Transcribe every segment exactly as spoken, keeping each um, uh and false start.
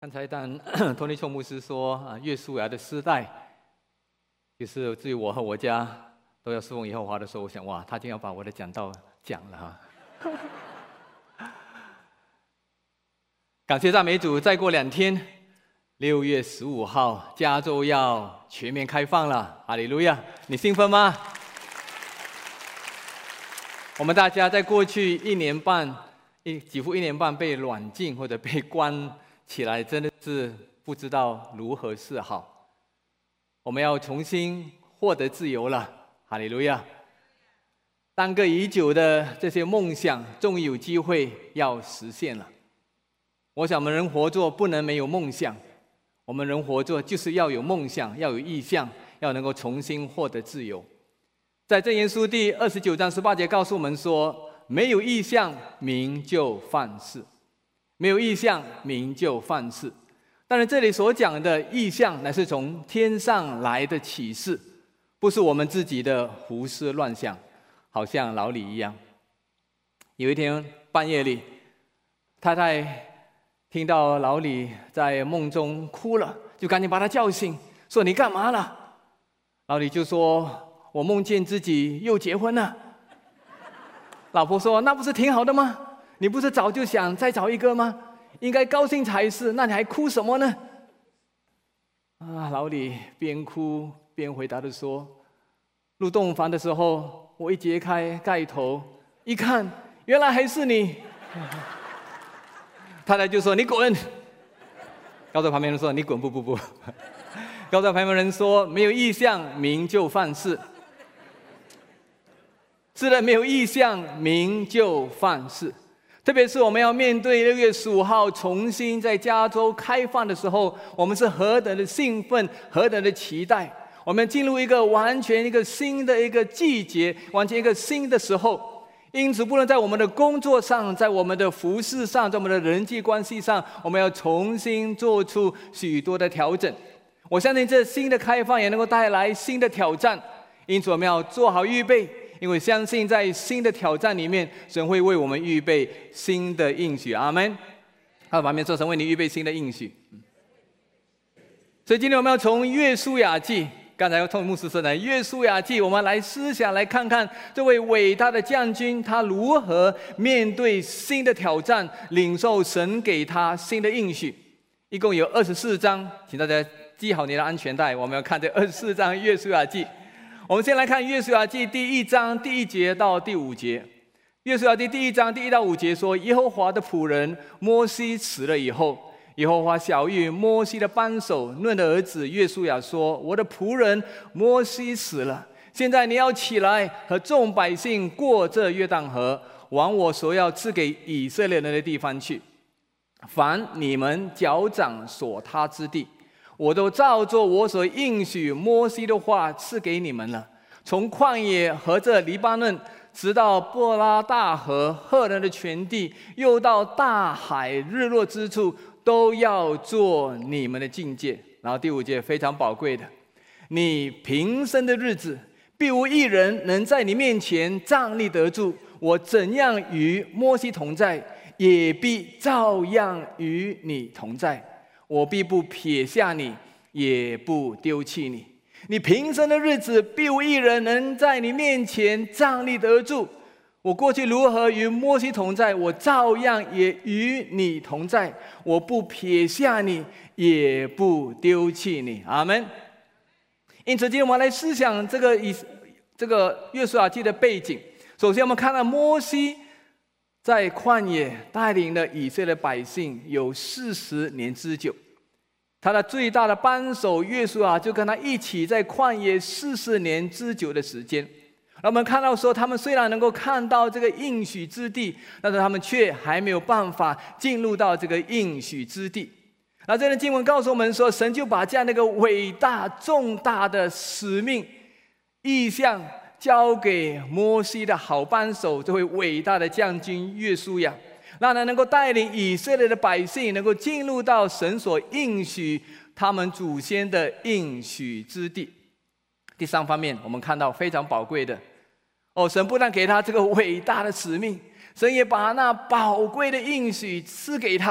刚才当托尼丘牧师说啊，约书亚的时代，就是至于我和我家都要侍奉耶和华的时候，我想哇，他竟要把我的讲道讲了哈。感谢赞美主，再过两天，六月十五号，加州要全面开放了，哈利路亚！你兴奋吗？我们大家在过去一年半，一几乎一年半被软禁或者被关起来，真的是不知道如何是好。我们要重新获得自由了，哈利路亚！耽搁已久的这些梦想，终于有机会要实现了。我想我们人活着不能没有梦想，我们人活着就是要有梦想，要有意向，要能够重新获得自由。在箴言书第二十九章十八节告诉我们说，没有意向，民就犯事。没有意向，民就犯事。但是这里所讲的意向，乃是从天上来的启示，不是我们自己的胡思乱想，好像老李一样。有一天半夜里，太太听到老李在梦中哭了，就赶紧把他叫醒，说：“你干嘛了？”老李就说：“我梦见自己又结婚了。”老婆说：“那不是挺好的吗？你不是早就想再找一个吗？应该高兴才是，那你还哭什么呢？”啊，老李边哭边回答的说：“入洞房的时候，我一揭开盖头，一看，原来还是你。”太太就说：“你滚！”告诉旁边人说：“你滚！”不不不，告诉旁边人说：“没有意向，民就犯事。”是的，没有意向，民就犯事。特别是我们要面对六月十五号重新在加州开放的时候，我们是何等的兴奋，何等的期待！我们进入一个完全一个新的一个季节，完全一个新的时候。因此，不论在我们的工作上，在我们的服事上，在我们的人际关系上，我们要重新做出许多的调整。我相信这新的开放也能够带来新的挑战，因此我们要做好预备。因为相信在新的挑战里面，神会为我们预备新的应许。阿们。他旁边说：“神为你预备新的应许。”所以今天我们要从约书亚记，刚才从牧师说的约书亚记，我们来思想，来看看这位伟大的将军他如何面对新的挑战，领受神给他新的应许。一共有二十四章，请大家系好你的安全带，我们要看这二十四章约书亚记。我们先来看约书亚记第一章第一节到第五节。约书亚记第一章第一到五节说：“耶和华的仆人摩西死了以后，耶和华晓谕摩西的扳手嫩的儿子约书亚说：我的仆人摩西死了，现在你要起来，和众百姓过这约旦河，往我所要赐给以色列人的地方去。凡你们脚掌所踏之地，我都照着我所应许摩西的话赐给你们了。从旷野和这黎巴嫩，直到波拉大河赫人的全地，又到大海日落之处，都要做你们的境界。”然后第五节非常宝贵的：“你平生的日子，必无一人能在你面前站立得住。我怎样与摩西同在，也必照样与你同在。我必不撇下你，也不丢弃你。你平生的日子，必无一人能在你面前站立得住。我过去如何与摩西同在，我照样也与你同在。我不撇下你，也不丢弃你。”阿们。因此，今天我们来思想这个以这个约书亚记的背景。首先，我们看到摩西在旷野带领了以色列百姓有四十年之久。他的最大的扳手约书亚就跟他一起在旷野四十年之久的时间。我们看到说，他们虽然能够看到这个应许之地，但是他们却还没有办法进入到这个应许之地。那这段经文告诉我们说，神就把这样的一个伟大重大的使命意向交给摩西的好扳手，这位伟大的将军约书亚，让他能够带领以色列的百姓能够进入到神所应许他们祖先的应许之地。第三方面，我们看到非常宝贵的哦，神不但给他这个伟大的使命，神也把那宝贵的应许赐给他，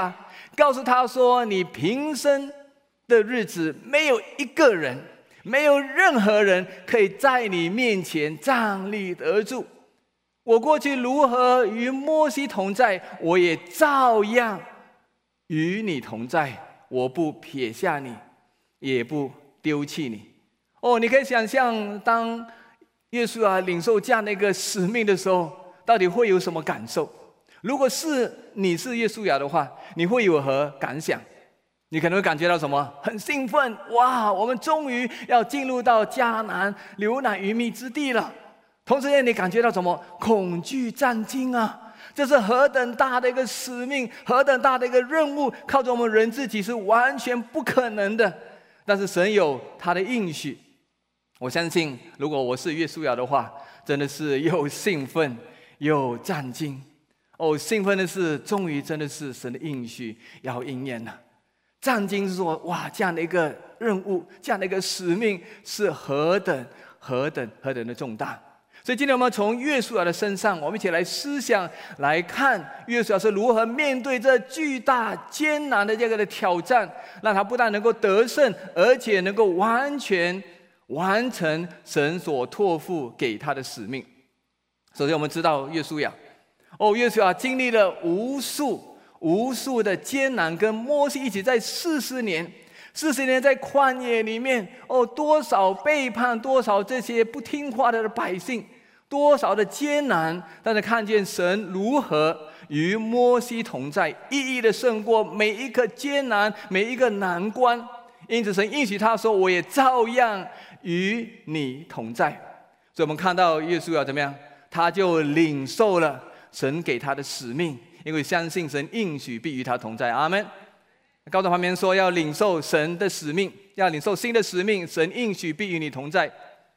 告诉他说：你平生的日子，没有一个人，没有任何人可以在你面前站立得住。我过去如何与摩西同在，我也照样与你同在，我不撇下你，也不丢弃你。哦，你可以想象，当耶稣啊领受这样的一个使命的时候，到底会有什么感受？如果是你是耶稣亚的话，你会有何感想？你可能会感觉到什么？很兴奋，哇，我们终于要进入到迦南流奶与蜜之地了。同时你感觉到什么？恐惧战惊啊！这是何等大的一个使命，何等大的一个任务，靠着我们人自己是完全不可能的。但是神有他的应许，我相信如果我是约书亚的话，真的是又兴奋又战惊。哦，兴奋的是终于真的是神的应许要应验了。战惊是说，哇，这样的一个任务，这样的一个使命是何等何等何等的重大。所以今天我们从约书亚的身上，我们一起来思想来看约书亚是如何面对这巨大艰难的这个的挑战，让他不但能够得胜，而且能够完全完成神所托付给他的使命。首先我们知道约书亚，哦，约书亚经历了无数无数的艰难，跟摩西一起在四十年四十年在旷野里面，哦，多少背叛，多少这些不听话的百姓，多少的艰难，但是看见神如何与摩西同在，一一的胜过每一个艰难，每一个难关。因此神应许他说：我也照样与你同在。所以我们看到约书亚怎么样？他就领受了神给他的使命，因为相信神应许必与他同在。阿们。告诉旁边说，要领受神的使命，要领受新的使命，神应许必与你同在。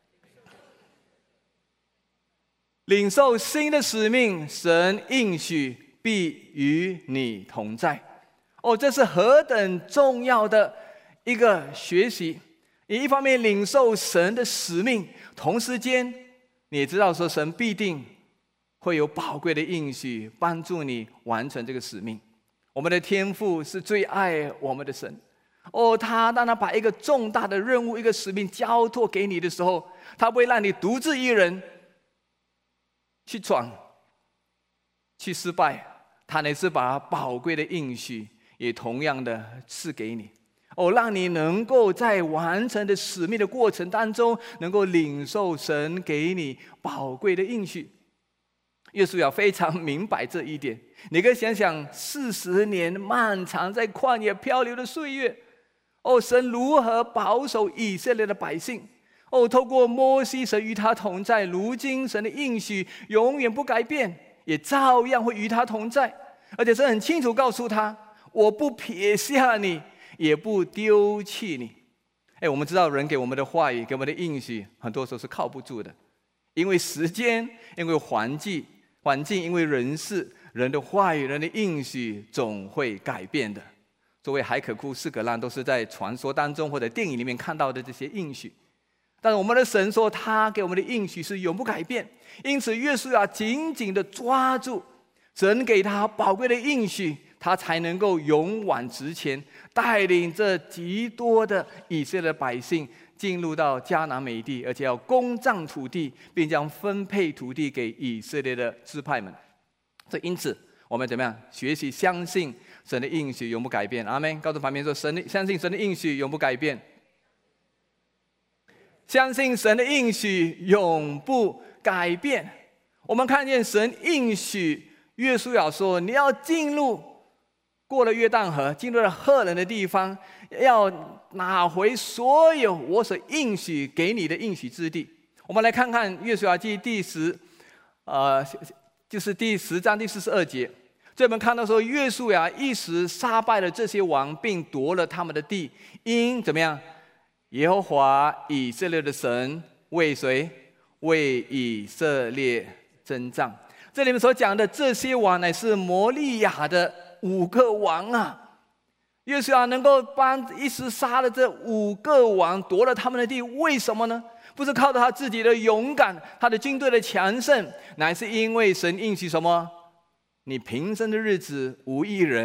领受新的使命，神应许必与你同在。哦，这是何等重要的一个学习！你一方面领受神的使命，同时间你也知道说，神必定会有宝贵的应许帮助你完成这个使命。我们的天父是最爱我们的神，哦，他当他把一个重大的任务、一个使命交托给你的时候，他不会让你独自一人去闯、去失败，他乃是把宝贵的应许也同样的赐给你，哦，让你能够在完成的使命的过程当中，能够领受神给你宝贵的应许。约书亚非常明白这一点。你可以想想，四十年漫长在旷野漂流的岁月，哦，神如何保守以色列的百姓？哦，透过摩西，神与他同在。如今神的应许永远不改变，也照样会与他同在。而且神很清楚告诉他：我不撇下你，也不丢弃你。哎，我们知道人给我们的话语，给我们的应许，很多时候是靠不住的，因为时间，因为环境。环境因为人事，人的话语，人的应许总会改变的。作为海可库、士葛浪都是在传说当中或者电影里面看到的这些应许，但是我们的神说他给我们的应许是永不改变。因此约书亚紧紧的抓住神给他宝贵的应许，他才能够勇往直前，带领这极多的以色列的百姓进入到迦南美地，而且要攻占土地，并将分配土地给以色列的支派们。这因此，我们怎么样学习相信神的应许永不改变？阿们。告诉旁边说，神的相信神的应许永不改变。相信神的应许永不改变。我们看见神应许约书亚说：你要进入。过了约旦河，进入了赫人的地方，要拿回所有我所应许给你的应许之地。我们来看看约书亚记第十，呃，就是第十章第四十二节。这边看到说，约书亚一时杀败了这些王，并夺了他们的地，因怎么样？耶和华以色列的神为谁？为以色列征战。这里面所讲的这些王，乃是摩利亚的五个王啊。约书亚能够帮一时杀了这五个王，夺了他们的地，为什么呢？不是靠着他自己的勇敢，他的军队的强盛，乃是因为神应许什么？你平生的日子无一人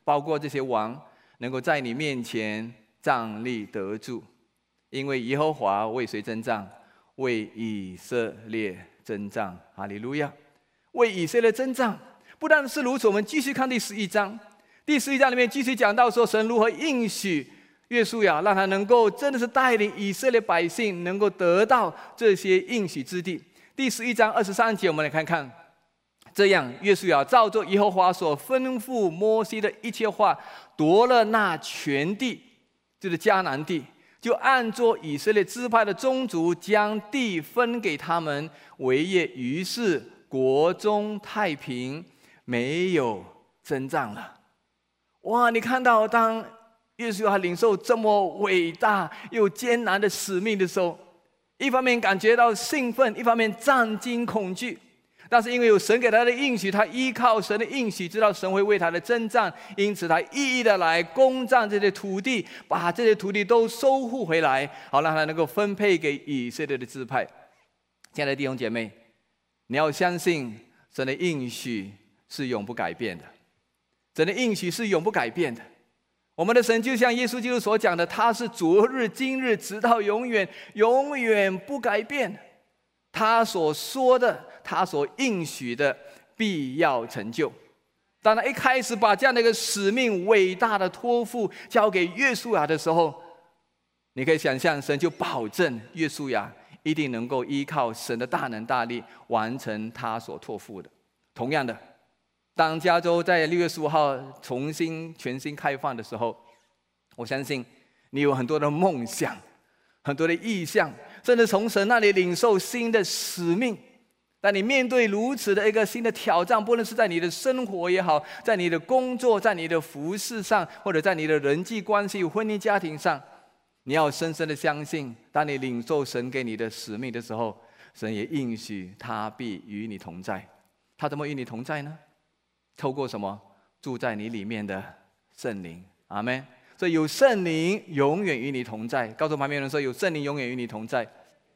包括这些王，能够在你面前站立得住，因为耶和华为谁征战？为以色列征战。哈利路亚！为以色列征战。不但是如此，我们继续看第十一章。第十一章里面继续讲到说，神如何应许约书亚，让他能够真的是带领以色列百姓能够得到这些应许之地。第十一章二十三节，我们来看看。这样，约书亚照着耶和华所吩咐摩西的一切话，夺了那全地，就是迦南地，就按着以色列支派的宗族，将地分给他们为业。于是国中太平，没有征战了。哇！你看到当约书亚领受这么伟大又艰难的使命的时候，一方面感觉到兴奋，一方面战惊恐惧。但是因为有神给他的应许，他依靠神的应许，知道神会为他的征战，因此他一一的来攻占这些土地，把这些土地都收复回来，好让他能够分配给以色列的支派。亲爱的弟兄姐妹，你要相信神的应许是永不改变的。神的应许是永不改变的。我们的神就像耶稣基督所讲的，他是昨日今日直到永远，永远不改变。他所说的，他所应许的必要成就。当他一开始把这样的一个使命伟大的托付交给约书亚的时候，你可以想象，神就保证约书亚一定能够依靠神的大能大力完成他所托付的。同样的，当加州在六月十五号重新全新开放的时候，我相信你有很多的梦想，很多的意向，甚至从神那里领受新的使命。当你面对如此的一个新的挑战，不论是在你的生活也好，在你的工作，在你的服事上，或者在你的人际关系、婚姻家庭上，你要深深的相信，当你领受神给你的使命的时候，神也应许他必与你同在。他怎么与你同在呢？透过什么？住在你里面的圣灵。阿们。所以有圣灵永远与你同在。告诉旁边人说，有圣灵永远与你同在。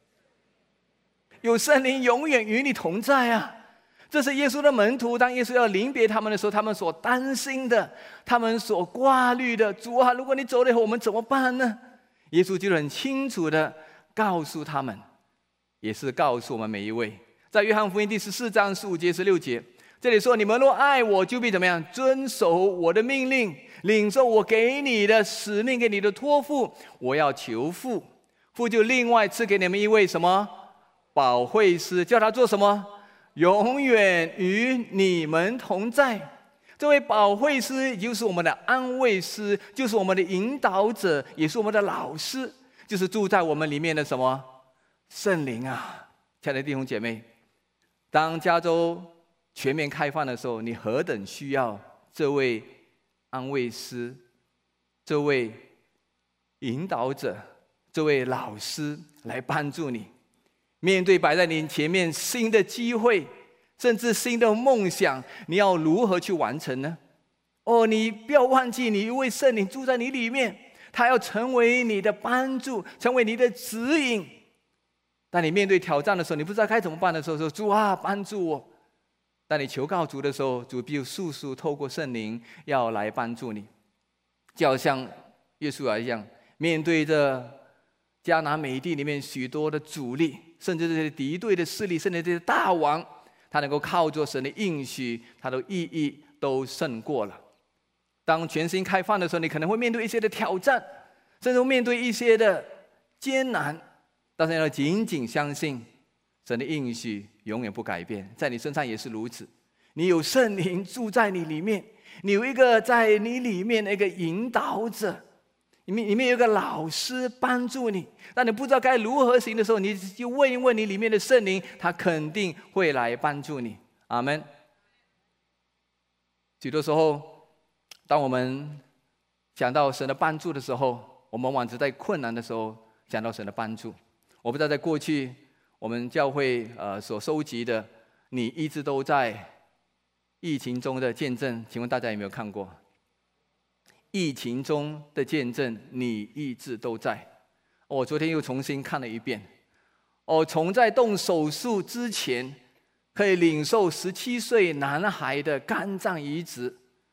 有圣灵永远与你同在啊！这是耶稣的门徒，当耶稣要临别他们的时候，他们所担心的，他们所挂虑的。主啊，如果你走了以后，我们怎么办呢？耶稣就很清楚的告诉他们，也是告诉我们每一位。在约翰福音第十四章十五节、十六节，这里说：你们若爱我，就必怎么样？遵守我的命令，领受我给你的使命，给你的托付。我要求父，父就另外赐给你们一位什么？保惠师，叫他做什么？永远与你们同在。这位保惠师就是我们的安慰师，就是我们的引导者，也是我们的老师，就是住在我们里面的什么？圣灵啊！亲爱的弟兄姐妹，当加州全面开放的时候，你何等需要这位安慰师，这位引导者，这位老师来帮助你面对摆在你前面新的机会，甚至新的梦想，你要如何去完成呢？哦，你不要忘记，你一位圣灵住在你里面，他要成为你的帮助，成为你的指引。当你面对挑战的时候，你不知道该怎么办的时候，说主啊，帮助我。当你求告主的时候，主必速速透过圣灵要来帮助你。就好像约书亚一样，面对着迦南美地里面许多的阻力，甚至这些敌对的势力，甚至这些大王，他能够靠着神的应许，他的意义都胜过了。当全新开放的时候，你可能会面对一些的挑战，甚至面对一些的艰难，但是要紧紧相信神的应许永远不改变，在你身上也是如此。你有圣灵住在你里面，你有一个在你里面的一个引导者，里面里面有一个老师帮助你。当你不知道该如何行的时候，你就问一问你里面的圣灵，他肯定会来帮助你。阿们。许多时候，当我们想到神的帮助的时候，我们往往只在困难的时候想到神的帮助。我不知道在过去我们教会呃所收集的你一直都在疫情中的见证，请问大家有没有看过？疫情中的见证，你一直都在。我昨天又重新看了一遍。哦，从在动手术之前，可以领受十七岁男孩的肝脏移植，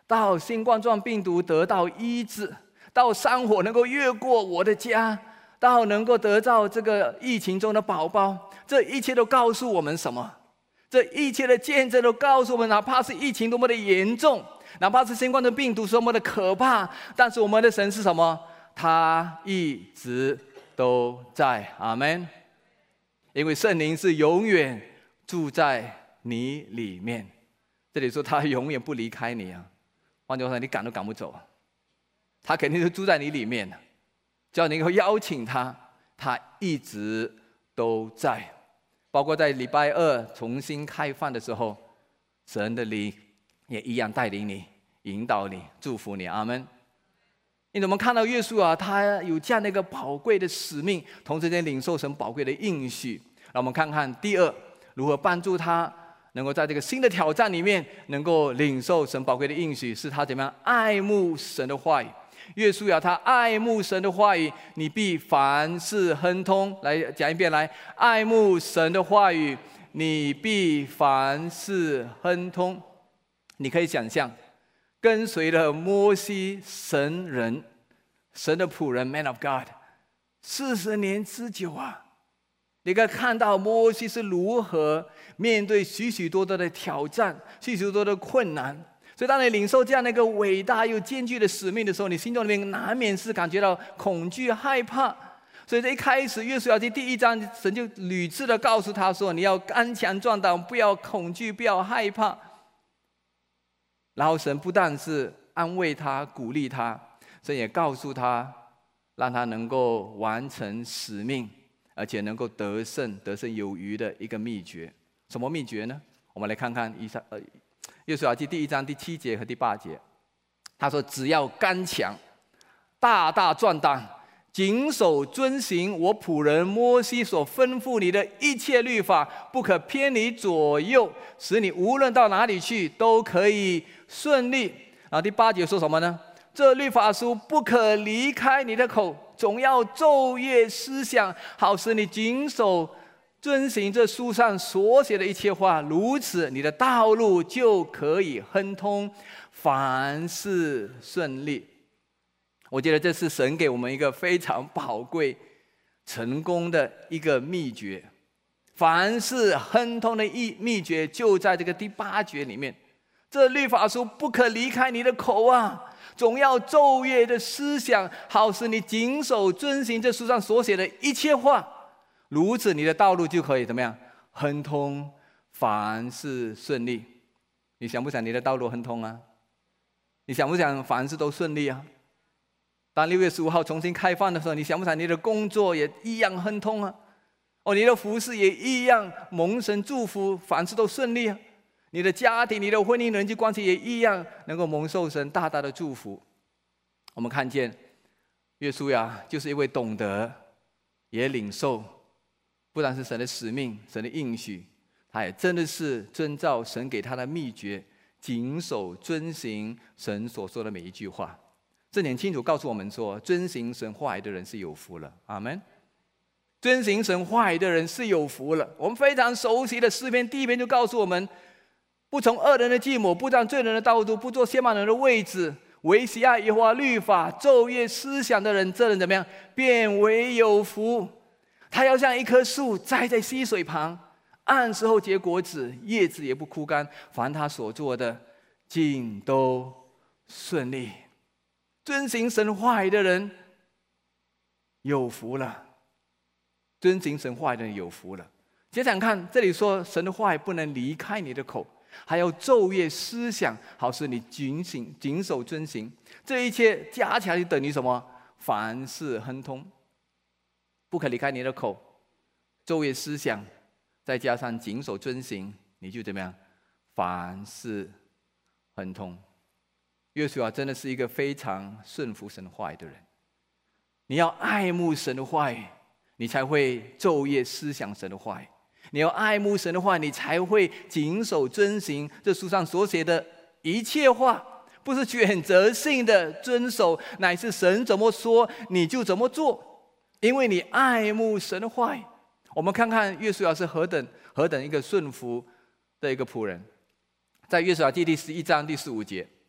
到新冠状病毒得到医治，到山火能够越过我的家，到能够得到这个疫情中的宝宝，这一切都告诉我们什么？这一切的见证都告诉我们，哪怕是疫情多么的严重，哪怕是新冠的病毒多么的可怕，但是我们的神是什么？他一直都在。阿们。因为圣灵是永远住在你里面，这里说他永远不离开你啊。换句话说，你赶都赶不走，他肯定是住在你里面，只要你能够邀请他，他一直都在。包括在礼拜二重新开放的时候，神的灵也一样带领你、引导你、祝福你。阿们。因为我们看到耶稣啊，他有这样的一个宝贵的使命，同时间领受神宝贵的应许。让我们看看第二，如何帮助他能够在这个新的挑战里面，能够领受神宝贵的应许，是他怎么样爱慕神的话语。耶稣啊，他爱慕神的话语，你必凡事亨通。来讲一遍，来，爱慕神的话语，你必凡事亨通。你可以想象，跟随了摩西神人、神的仆人 Man of God 四十年之久啊！你可以看到摩西是如何面对许许多多的挑战、许许多多的困难。所以当你领受这样的一个伟大又艰巨的使命的时候，你心中里面难免是感觉到恐惧、害怕。所以这一开始约书亚记第一章，神就屡次的告诉他说，你要刚强壮胆，不要恐惧，不要害怕。然后神不但是安慰他、鼓励他，神也告诉他，让他能够完成使命，而且能够得胜、得胜有余的一个秘诀。什么秘诀呢？我们来看看以上呃。约书亚记第一章第七节和第八节，他说：“只要刚强，大大壮胆，谨守遵行我仆人摩西所吩咐你的一切律法，不可偏离左右，使你无论到哪里去都可以顺利。”然后第八节说什么呢？这律法书不可离开你的口，总要昼夜思想，好使你谨守遵行这书上所写的一切话，如此你的道路就可以亨通，凡事顺利。我觉得这是神给我们一个非常宝贵、成功的一个秘诀。凡事亨通的秘诀就在这个第八节里面。这律法书不可离开你的口啊，总要昼夜的思想，好使你谨守遵行这书上所写的一切话。如此，你的道路就可以怎么样？亨通，凡事顺利。你想不想你的道路亨通啊？你想不想凡事都顺利啊？当六月十五号重新开放的时候，你想不想你的工作也一样亨通啊？哦，你的服事也一样蒙神祝福，凡事都顺利啊？你的家庭、你的婚姻、人际关系也一样能够蒙受神大大的祝福。我们看见约书亚就是一位懂得也领受，不但是神的使命、神的应许，他也真的是遵照神给他的秘诀，谨守遵行神所说的每一句话。这点清楚告诉我们说，遵行神话语的人是有福了。阿们。遵行神话语的人是有福了。我们非常熟悉的诗篇第一篇就告诉我们，不从恶人的计谋，不占罪人的道路，不做亵慢人的位置，唯喜爱耶和华律法，昼夜思想的人，这人怎么样？变为有福。他要像一棵树栽在溪水旁，按时候结果子，叶子也不枯干，凡他所做的尽都顺利。遵行神话语的人有福了，遵行神话语的人有福了。想想看，这里说神的话语不能离开你的口，还要昼夜思想，好使你谨行谨守遵行。这一切加起来就等于什么？凡事亨通。不可离开你的口，昼夜思想，再加上谨守遵行，你就怎么样？凡事亨通。约书亚真的是一个非常顺服神话语的人。你要爱慕神的话语，你才会昼夜思想神的话语。你要爱慕神的话，你才会谨守遵行这书上所写的一切话，不是选择性的遵守，乃是神怎么说你就怎么做。因为你爱慕神的话语。我们看看约书亚是何等何等一个顺服的一个仆人。在约书亚记第十一章第十五节，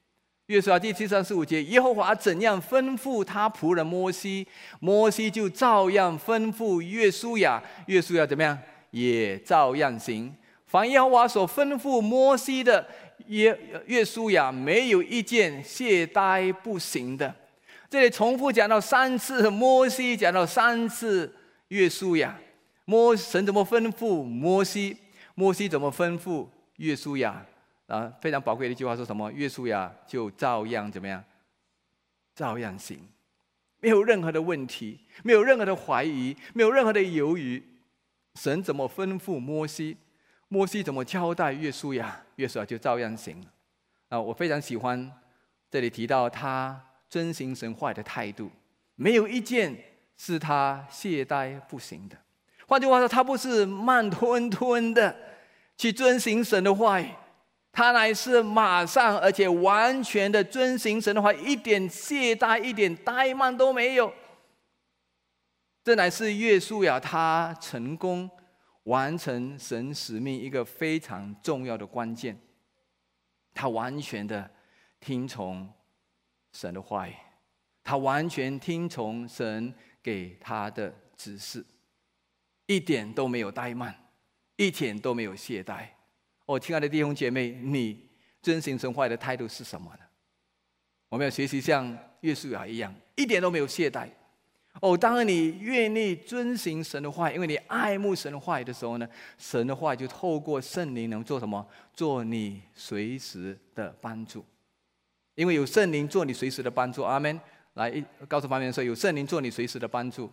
约书亚记七章十五节，耶和华怎样吩咐他仆人摩西，摩西就照样吩咐约书亚，约书亚怎么样，也照样行。凡耶和华所吩咐摩西的，约约书亚没有一件懈怠不行的。这里重复讲到三次摩西，讲到三次约书亚。摩神怎么吩咐摩西，摩西怎么吩咐约书亚啊？非常宝贵的一句话说什么？约书亚就照样怎么样？照样行，没有任何的问题，没有任何的怀疑，没有任何的犹豫。神怎么吩咐摩西，摩西怎么交代约书亚，约书亚就照样行。啊，我非常喜欢这里提到他遵行神话的态度，没有一件是他懈怠不行的。换句话说，他不是慢吞吞的去遵行神的话语，他乃是马上而且完全的遵行神的话，一点懈怠、一点怠慢都没有。这乃是约书亚他成功完成神使命一个非常重要的关键。他完全的听从神的话语，他完全听从神给他的指示，一点都没有怠慢，一点都没有懈怠。哦，亲爱的弟兄姐妹，你遵行神话语的态度是什么呢？我们要学习像约书亚一样，一点都没有懈怠。哦，当你愿意遵行神的话语，因为你爱慕神的话语的时候呢，神的话语就透过圣灵能做什么？做你随时的帮助。因为有圣灵做你随时的帮助，阿们。来，告诉旁边人说，有圣灵做你随时的帮助。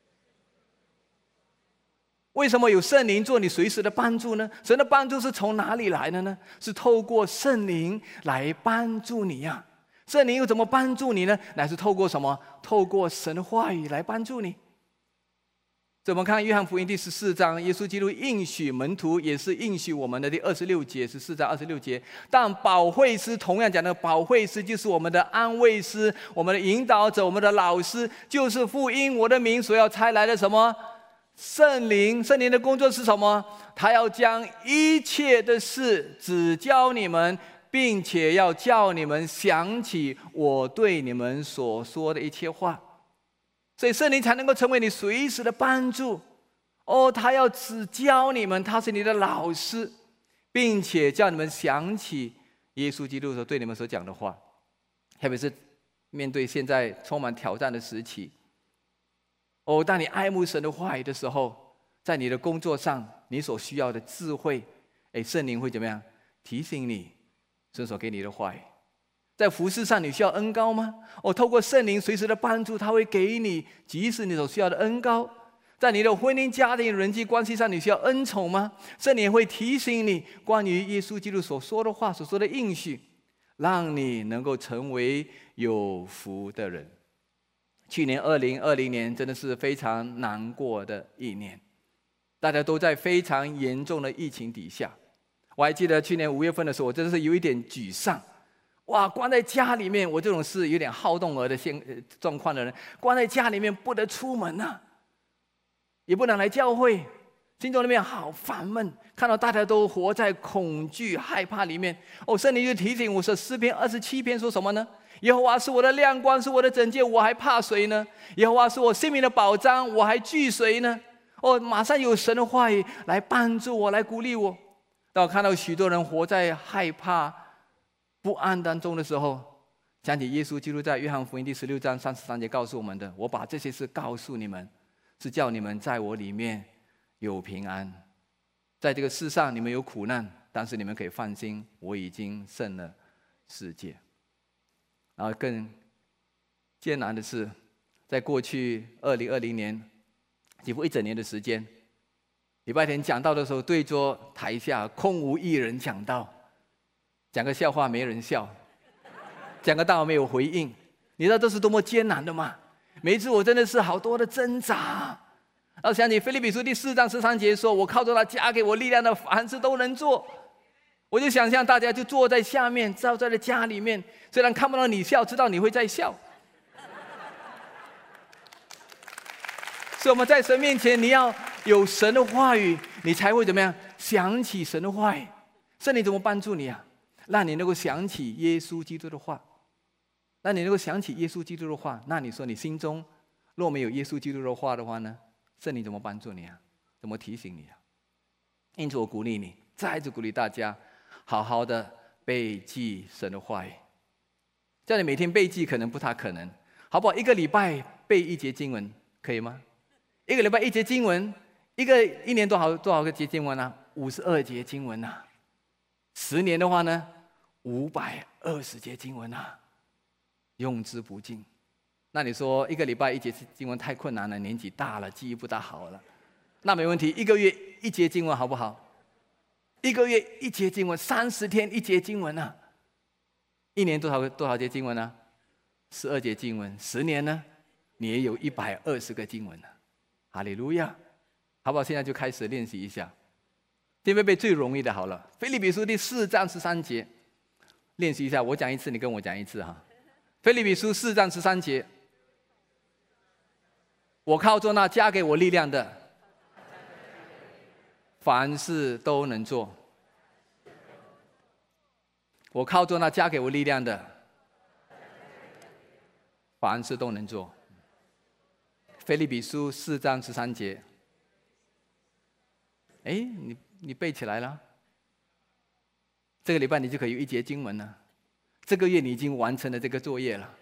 为什么有圣灵做你随时的帮助呢？神的帮助是从哪里来的呢？是透过圣灵来帮助你呀、啊。圣灵又怎么帮助你呢？乃是透过什么？透过神的话语来帮助你。怎么看约翰福音第十四章，耶稣基督应许门徒，也是应许我们的第二十六节，十四章二十六节。但保惠师，同样讲的保惠师就是我们的安慰师，我们的引导者，我们的老师，就是父因我的名所要差来的什么？圣灵。圣灵的工作是什么？他要将一切的事指教你们，并且要叫你们想起我对你们所说的一切话。所以圣灵才能够成为你随时的帮助。哦，他要指教你们，他是你的老师，并且叫你们想起耶稣基督所对你们所讲的话。特别是面对现在充满挑战的时期，哦，当你爱慕神的话语的时候，在你的工作上你所需要的智慧，哎，圣灵会怎么样提醒你神所给你的话语。在服事上你需要恩膏吗？哦，透过圣灵随时的帮助，他会给你及时你所需要的恩膏。在你的婚姻家庭人际关系上你需要恩宠吗？圣灵会提醒你关于耶稣基督所说的话，所说的应许，让你能够成为有福的人。去年二零二零年真的是非常难过的一年，大家都在非常严重的疫情底下。我还记得去年五月份的时候，我真的是有一点沮丧。哇，关在家里面，我这种是有点好动儿的现状况的人，关在家里面不得出门啊，也不能来教会，心中里面好烦闷，看到大家都活在恐惧害怕里面。哦，圣灵就提醒我说，诗篇二十七篇说什么呢？耶和华是我的亮光，是我的拯救，我还怕谁呢？耶和华是我性命的保障，我还惧谁呢？哦，马上有神的话语来帮助我，来鼓励我。当我看到许多人活在害怕不安当中的时候，想起耶稣基督在约翰福音第十六章三十三节告诉我们的，我把这些事告诉你们，是叫你们在我里面有平安。在这个世上你们有苦难，但是你们可以放心，我已经胜了世界。然后更艰难的是，在过去二零二零年几乎一整年的时间，礼拜天讲道的时候，对桌台下空无一人讲道，讲个笑话没人笑，讲个道没有回应。你知道这是多么艰难的吗？每一次我真的是好多的挣扎。然后想起腓立比书第四章十三节说，我靠着他加给我力量的凡事都能做。我就想象大家就坐在下面，照在了家里面，虽然看不到你笑，知道你会在笑。所以我们在神面前，你要有神的话语，你才会怎么样想起神的话语。圣灵怎么帮助你啊？让你能够想起耶稣基督的话。 那你如果想起耶稣基督的话，那你说你心中若没有耶稣基督的话的话呢？圣灵怎么帮助你啊？怎么提醒你啊？因此我鼓励你，再次鼓励大家，好好的背记神的话语。叫你每天背记可能不太可能，好不好？一个礼拜背一节经文可以吗？一个礼拜一节经文，一个一年多少多少个节经文啊？五十二节经文啊。十年的话呢，五百二十节经文啊，用之不尽。那你说一个礼拜一节经文太困难了，年纪大了，记忆不大好了，那没问题，一个月一节经文好不好？一个月一节经文，三十天一节经文啊。一年多少多少节经文呢？十二节经文。十年呢，你也有一百二十个经文了。哈利路亚，好不好？现在就开始练习一下。弟兄妹，最容易的好了，腓立比书第四章十三节，练习一下。我讲一次，你跟我讲一次哈。腓立比书四章十三节，我靠着那加给我力量的，凡事都能做。我靠着那加给我力量的，凡事都能做。腓立比书四章十三节，哎，你你背起来了。这个礼拜你就可以有一节经文了。这个月你已经完成了这个作业了。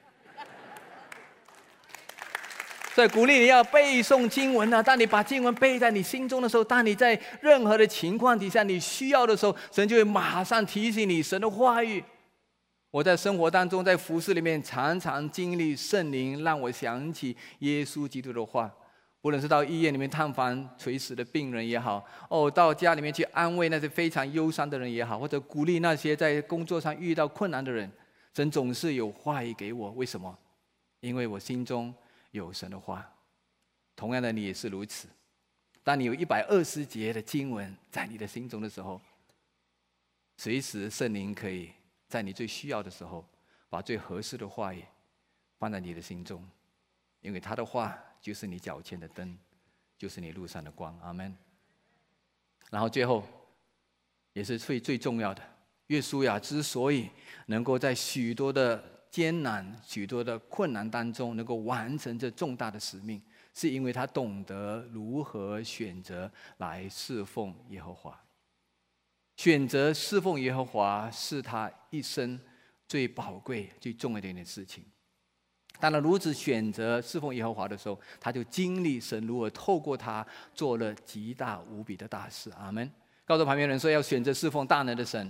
所以鼓励你要背诵经文啊！当你把经文背在你心中的时候，当你在任何的情况底下你需要的时候，神就会马上提醒你神的话语。我在生活当中，在服事里面，常常经历圣灵让我想起耶稣基督的话。无论是到医院里面探访垂死的病人也好，哦，到家里面去安慰那些非常忧伤的人也好，或者鼓励那些在工作上遇到困难的人，神总是有话语给我。为什么？因为我心中有神的话。同样的，你也是如此。当你有一百二十节的经文在你的心中的时候，随时圣灵可以在你最需要的时候，把最合适的话语放在你的心中，因为他的话就是你脚前的灯，就是你路上的光。阿们。然后最后也是最最重要的，约书亚之所以能够在许多的艰难、许多的困难当中能够完成这重大的使命，是因为他懂得如何选择来侍奉耶和华。选择侍奉耶和华是他一生最宝贵、最重要的一件事情。当他如此选择侍奉耶和华的时候，他就经历神如何透过他做了极大无比的大事。阿们。告诉旁边人说，要选择侍奉大能的神，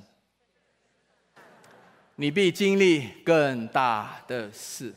你必经历更大的事。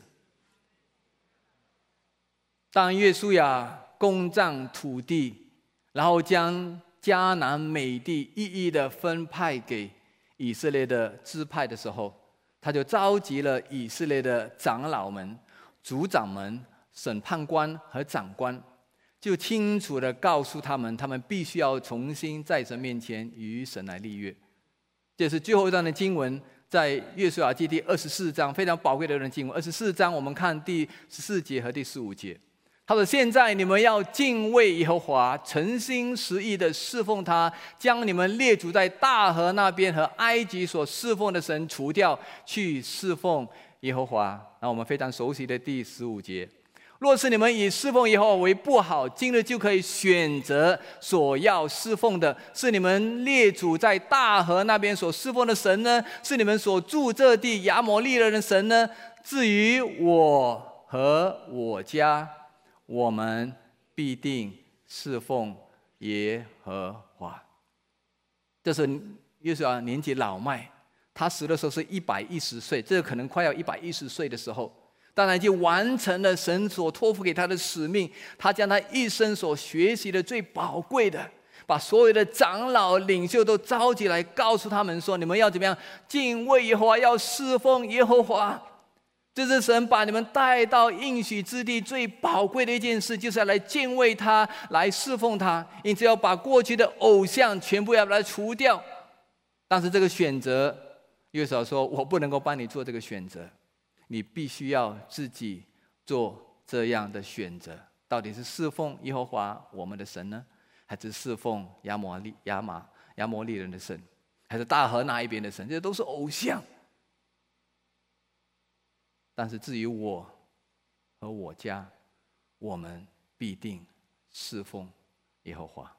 当约书亚攻占土地，然后将迦南美地一一的分派给以色列的支派的时候，他就召集了以色列的长老们、族长们、审判官和长官，就清楚地告诉他们，他们必须要重新在神面前与神来立约。这是最后一段的经文，在约书亚记第二十四章，非常宝贵的一段经文。二十四章我们看第十四节和第十五节，他说：“现在你们要敬畏耶和华，诚心实意的侍奉他，将你们列祖在大河那边和埃及所侍奉的神除掉，去侍奉耶和华。”那我们非常熟悉的第十五节，若是你们以侍奉耶和华为不好，今日就可以选择所要侍奉的，是你们列祖在大河那边所侍奉的神呢，是你们所住这地亚摩利人的神呢？至于我和我家，我们必定侍奉耶和华。这是约书亚年纪老迈，他死的时候是一百一十岁，这可能快要一百一十岁的时候，当然已经完成了神所托付给他的使命。他将他一生所学习的最宝贵的，把所有的长老领袖都召集来，告诉他们说：你们要怎么样敬畏耶和华，要侍奉耶和华。这是神把你们带到应许之地最宝贵的一件事，就是要来敬畏他，来侍奉他。因此要把过去的偶像全部要把它除掉。但是这个选择，约书亚说：我不能够帮你做这个选择，你必须要自己做这样的选择。到底是侍奉耶和华我们的神呢，还是侍奉亚摩利亚玛亚摩利人的神，还是大河那一边的神？这都是偶像。 但是至于我和我家，我们必定侍奉耶和华。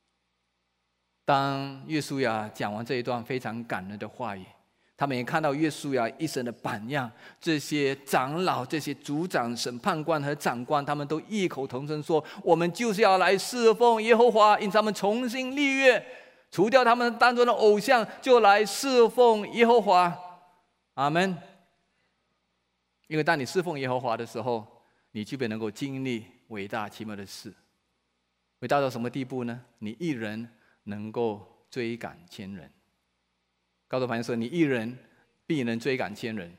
当约书亚讲完这一段非常感人的话语，他们也看到约书亚一生的榜样，这些长老、这些族长、审判官和长官，他们都异口同声说，我们就是要来侍奉耶和华，因此他们重新立约，除掉他们当中的偶像，就来侍奉耶和华。阿们。因为当你侍奉耶和华的时候，你就必能够经历伟大奇妙的事。伟大到什么地步呢？你一人能够追赶千人。告诉朋友说，你一人必能追赶千人。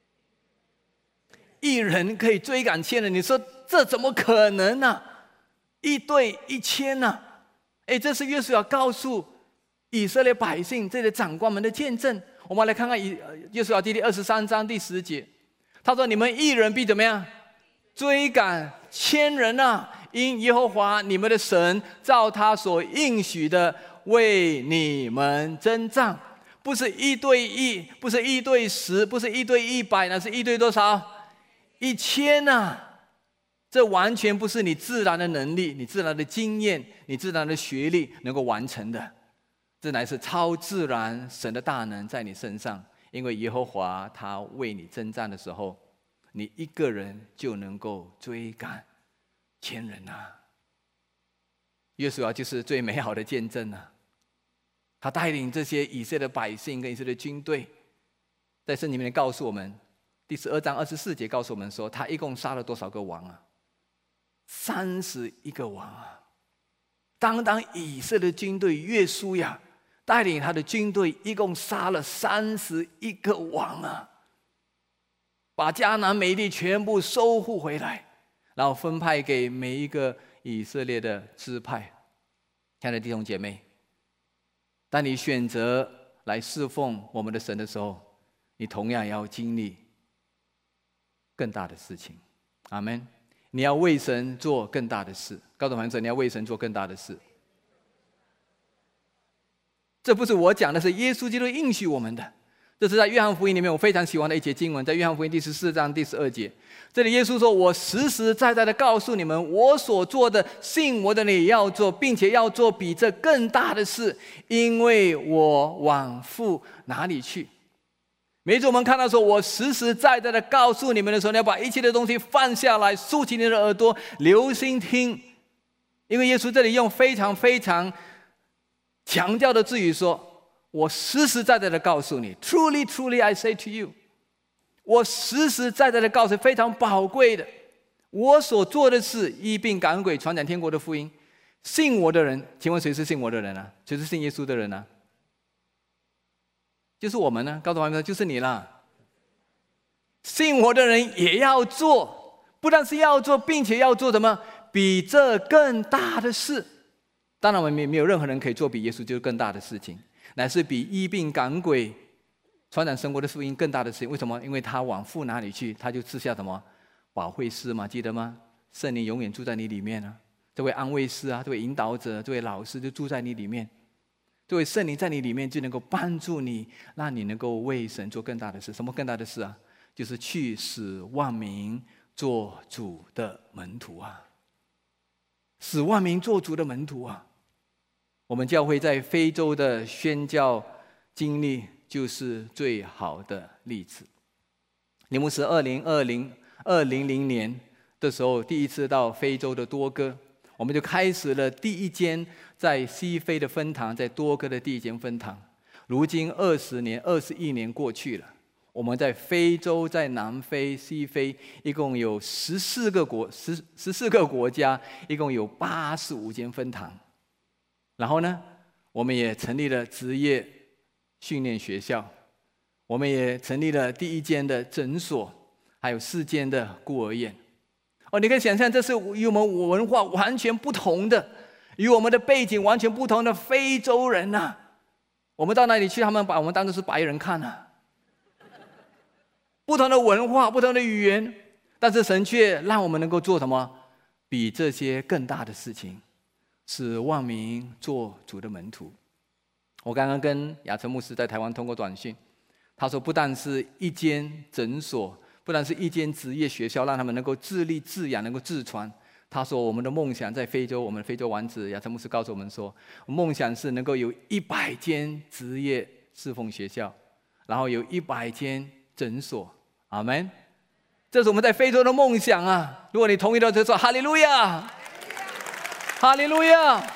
一人可以追赶千人，你说这怎么可能呢、啊？一对一千呢、啊？哎，这是约书亚告诉以色列百姓这些长官们的见证。我们来看看以约书亚记第二十三章第十节，他说：“你们一人必怎么样？追赶千人啊！因耶和华你们的神照他所应许的为你们征战。”不是一对一，不是一对十，不是一对一百，那是一对多少？一千啊！这完全不是你自然的能力、你自然的经验、你自然的学历能够完成的，这乃是超自然神的大能在你身上。因为耶和华他为你征战的时候，你一个人就能够追赶千人啊！约书亚就是最美好的见证啊！他带领这些以色列的百姓跟以色列的军队，在圣经里面告诉我们，第十二章二十四节告诉我们说，他一共杀了多少个王啊？三十一个王啊！当当以色列军队约书亚带领他的军队，一共杀了三十一个王啊！把迦南美地全部收复回来，然后分派给每一个以色列的支派。亲爱的弟兄姐妹，当你选择来侍奉我们的神的时候，你同样要经历更大的事情。阿们。你要为神做更大的事。告诉朋友说，你要为神做更大的事。这不是我讲的，是耶稣基督应许我们的。这是在约翰福音里面我非常喜欢的一节经文，在约翰福音第十四章第十二节，这里耶稣说，我实实在在的告诉你们，我所做的信我的你也要做，并且要做比这更大的事，因为我往父哪里去。每次我们看到说我实实在在的告诉你们的时候，你要把一切的东西放下来，竖起你的耳朵，留心听。因为耶稣这里用非常非常强调的字语说，我实实在在的告诉你 Truly, truly I say to you， 我实实在在的告诉你，非常宝贵的，我所做的事，医病赶鬼，传讲天国的福音。信我的人，请问谁是信我的人啊？谁是信耶稣的人啊？就是我们呢，告诉我们就是你啦。信我的人也要做，不但是要做，并且要做什么？比这更大的事。当然我们没有任何人可以做比耶稣就是更大的事情，乃是比医病赶鬼传讲神国的福音更大的事情。为什么？因为他往父哪里去，他就赐下什么保惠师嘛，记得吗？圣灵永远住在你里面啊，这位安慰师啊，这位引导者，这位老师就住在你里面。这位圣灵在你里面就能够帮助你，让你能够为神做更大的事。什么更大的事啊？就是去使万民做主的门徒啊！使万民做主的门徒啊！我们教会在非洲的宣教经历就是最好的例子。林牧师二零二零二零零年的时候，第一次到非洲的多哥，我们就开始了第一间在西非的分堂，在多哥的第一间分堂。如今二十年、二十一年过去了，我们在非洲、在南非、西非，一共有十四个国、十十四个国家，一共有八十五间分堂。然后呢，我们也成立了职业训练学校，我们也成立了第一间的诊所，还有四间的孤儿院。哦，你可以想象，这是与我们文化完全不同的，与我们的背景完全不同的非洲人呐、啊。我们到哪里去，他们把我们当作是白人看啊。不同的文化，不同的语言，但是神却让我们能够做什么？比这些更大的事情，使万民做主的门徒。我刚刚跟亚成牧师在台湾通过短讯，他说不但是一间诊所， 不但是一间职业学校，让他们能够自立自养，能够自传。他说我们的梦想在非洲，我们非洲王子亚诚牧师告诉我们说，梦想是能够有一百间职业侍奉学校，然后有一百间诊所。阿们。这是我们在非洲的梦想啊！如果你同意的，就说哈利路亚，哈利路亚。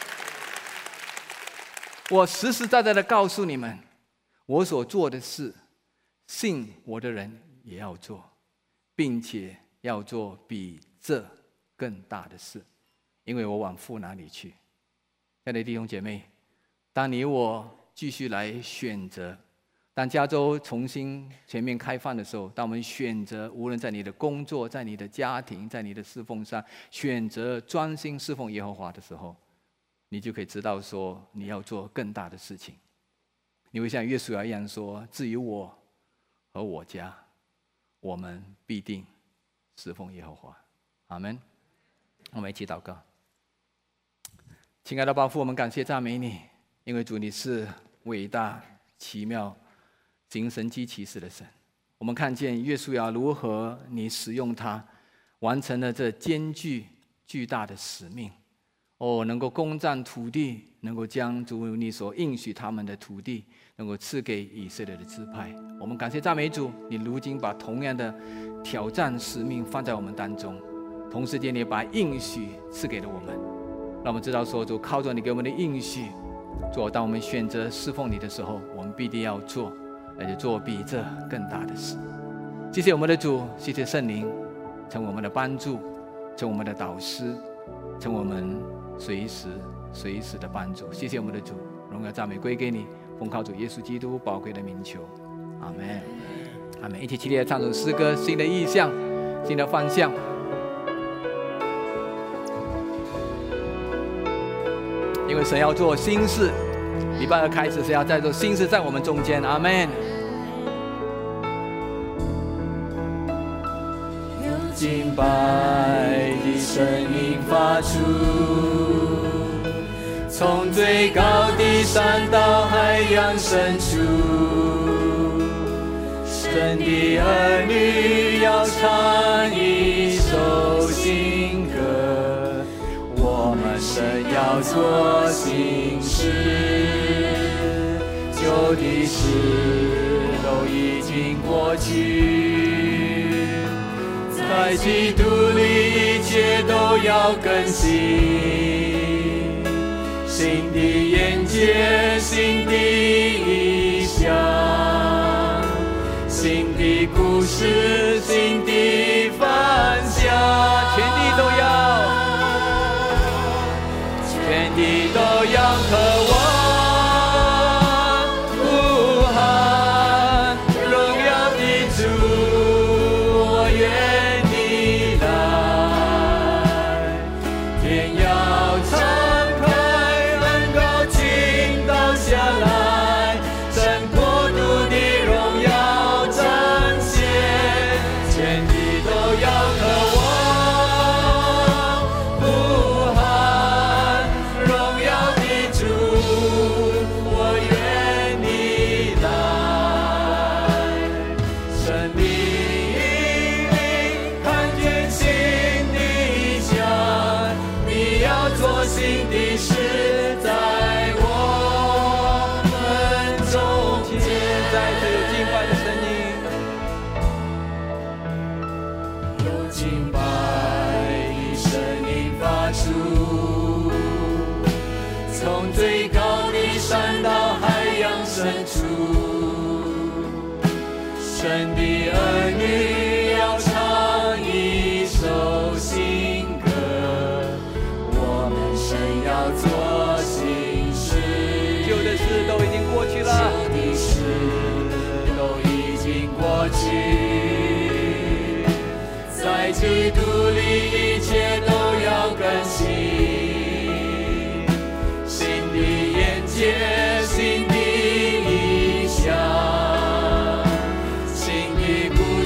我实实在在的告诉你们，我所做的事，信我的人也要做，并且要做比这更大的事，因为我往父那里去。亲爱的弟兄姐妹，当你我继续来选择，当加州重新全面开放的时候，当我们选择无论在你的工作、在你的家庭、在你的侍奉上，选择专心侍奉耶和华的时候，你就可以知道说你要做更大的事情。你会像约书亚一样说，至于我和我家，我们必定侍奉耶和华。阿们。我们一起祷告。亲爱的爸父，我们感谢赞美你，因为主你是伟大奇妙行神迹奇事的神。我们看见约书亚如何你使用他，完成了这艰巨巨大的使命。哦，能够攻占土地，能够将主你所应许他们的土地，能够赐给以色列的支派。我们感谢赞美主，你如今把同样的挑战使命放在我们当中，同时间你把应许赐给了我们，让我们知道说，主靠着你给我们的应许，主当我们选择侍奉你的时候，我们必定要做，而且做比这更大的事。谢谢我们的主，谢谢圣灵，成为我们的帮助，成为我们的导师，成为我们随时随时的帮助。谢谢我们的主，荣耀赞美归给你，奉靠主耶稣基督宝贵的名求，阿们，阿们。一起起立唱首诗歌，新的意象，新的方向。因为神要做新事，礼拜二开始是要在做新事在我们中间，阿们。 有敬拜的声音发出，从最高的山到海洋深处，神的儿女要唱一首新歌，我们神要做新事，旧的事都已经过去，在基督里一切都要更新，新的眼界，新的意象，新的故事，新的方向， 全地都要， 全地都要渴望呼喊荣耀的主，我愿你来，天要敞开，恩膏倾倒下来，神国度的荣耀彰显，全地都要渴望呼喊荣耀的主，我愿你来，神的引领，看见新的意象，你要做新的事在我们中间。 在这有敬拜的声音， 有敬拜的声音发出，从最高的山到海洋深处，神的儿女要唱一首新歌，我们神要做新事， 旧的事都已经过去了， 旧的事都已经过去，在基督里一切都要更新，新的眼界，新的意象，新的故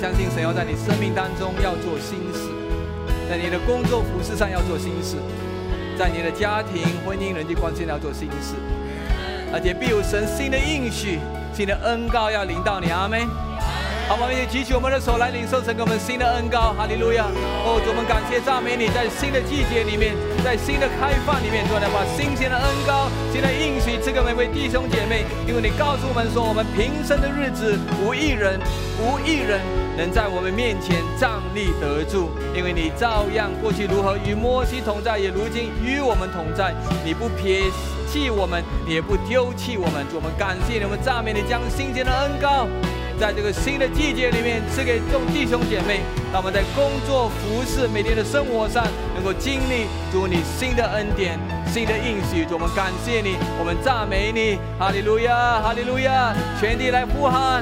相信神要在你生命当中要做新事，在你的工作服事上要做新事，在你的家庭婚姻人际关系要做新事，而且必有神新的应许、新的恩膏要临到你。阿们。好，我们也举起我们的手来领受神给我们新的恩膏。哈利路亚！哦，主，我们感谢赞美你，在新的季节里面，在新的开放里面，主来把新鲜的恩膏、新的应许赐给每位弟兄姐妹。因为你告诉我们说，我们平生的日子无一人，无一人能在我们面前站立得住，因为你照样过去如何与摩西同在，也如今与我们同在。你不撇弃我们，你也不丢弃我们。主，我们感谢你，我们赞美你，将新鲜的恩膏在这个新的季节里面赐给众弟兄姐妹，让我们在工作、服事、每天的生活上能够经历主你新的恩典、新的应许。主，我们感谢你，我们赞美你，哈利路亚，哈利路亚！全地来呼喊，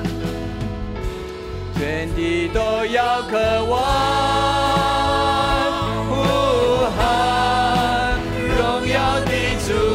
全地都要渴望呼喊荣耀的主。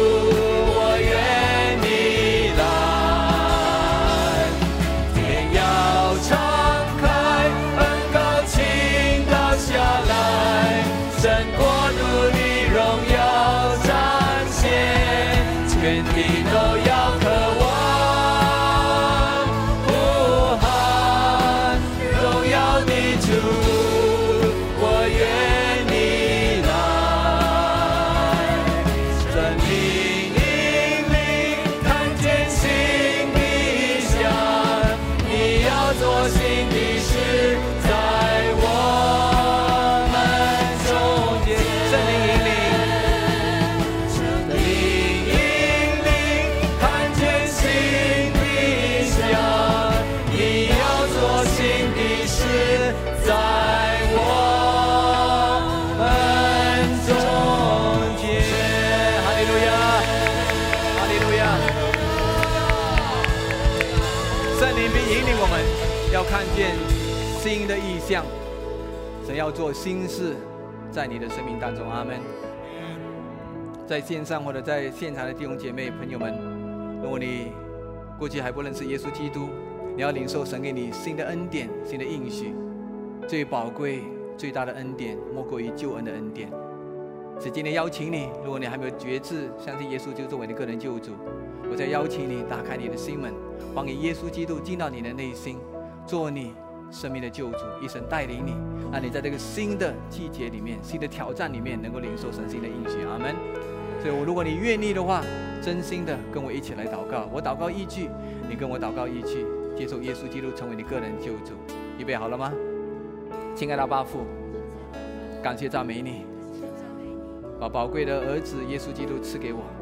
要看见新的意象，神要做新事在你的生命当中。阿们。在线上或者在现场的弟兄姐妹朋友们，如果你过去还不认识耶稣基督，你要领受神给你新的恩典、新的应许。最宝贵、最大的恩典，莫过于救恩的恩典。所以今天邀请你，如果你还没有决志相信耶稣基督作为你个人救主，我再邀请你打开你的心门，欢迎耶稣基督进到你的内心，做你生命的救主，一生带领你，让你在这个新的季节里面、新的挑战里面，能够领受神新的应许。阿们。所以我如果你愿意的话，真心的跟我一起来祷告，我祷告一句，你跟我祷告一句，接受耶稣基督成为你个人救主。预备好了吗？亲爱的阿爸父，感谢赞美你，把宝贵的儿子耶稣基督赐给我，